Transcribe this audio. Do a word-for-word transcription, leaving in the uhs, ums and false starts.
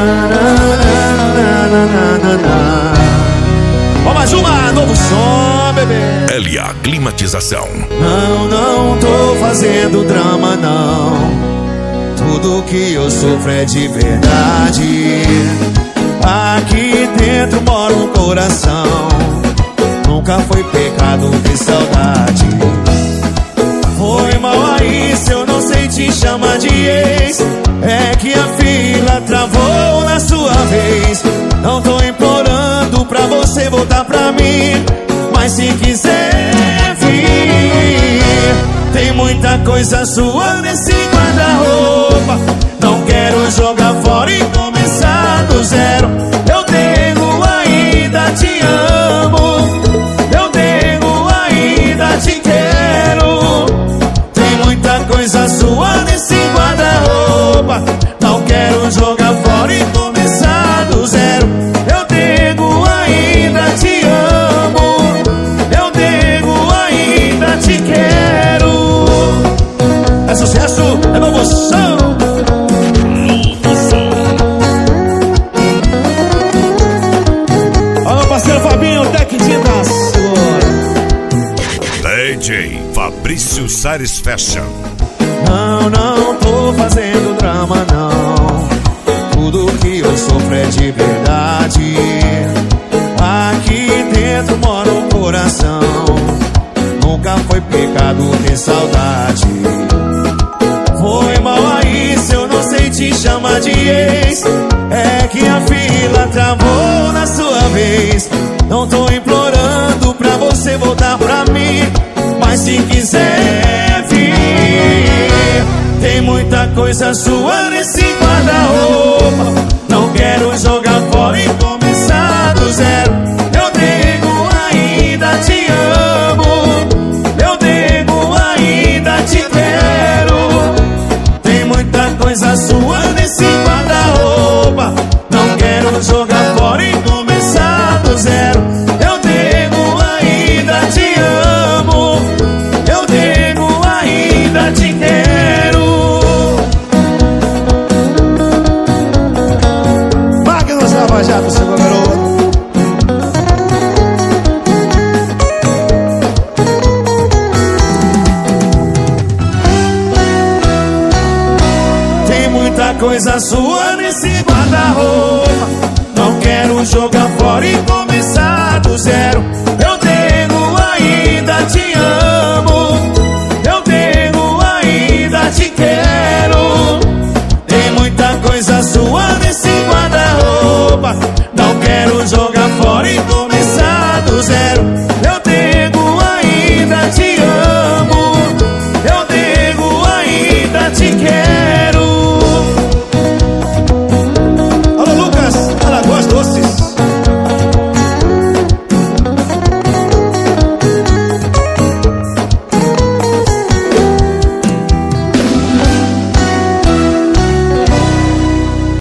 Ó, mais uma, novo som, bebê. L A Climatização. Não, não tô fazendo drama, não. Tudo que eu sofro é de verdade. Aqui dentro mora um coração. Nunca foi pecado ter saudade. Foi mal aí se eu não sei te chamar de ex. É que a fila travou na sua vez. Não tô implorando pra você voltar pra mim, mas se quiser vir, tem muita coisa sua nesse guarda-roupa. Não quero jogar fora e começar do zero. Eu tenho ainda, te amo. Eu tenho ainda, te quero. Tem muita coisa sua nesse guarda-roupa. Não quero jogar fora e começar do zero. Eu tenho ainda, te amo. Eu tenho ainda, te quero. É sucesso, é novo som. Olha o parceiro Fabinho, técnico da sua. D J Fabrício Sares Fashion. Não, não tô fazendo drama, não. Tudo que eu sofro é de verdade. Aqui dentro mora um coração. Nunca foi pecado ter saudade. Foi mal aí se eu não sei te chamar de ex. É que a fila travou na sua vez. Não tô implorando pra você voltar pra mim, mas se quiser vir, tem muita coisa sua nesse guarda-roupa. Não quero jogar fora e começar do zero. Eu tenho ainda, te amo. Eu tenho ainda, te quero. Tem muita coisa sua nesse guarda-roupa. Não quero jogar fora e começar do zero. Eu tenho ainda, te amo. Eu tenho ainda, te quero. Máquinas Lava Jato, seu garoto. Tem muita coisa sua nesse guarda-roupa. Não quero jogar fora e começar do zero. Eu tenho ainda, te amo. Eu tenho ainda, te quero. Tem muita coisa sua nesse guarda-roupa. Não quero jogar fora e começar do zero. Eu tenho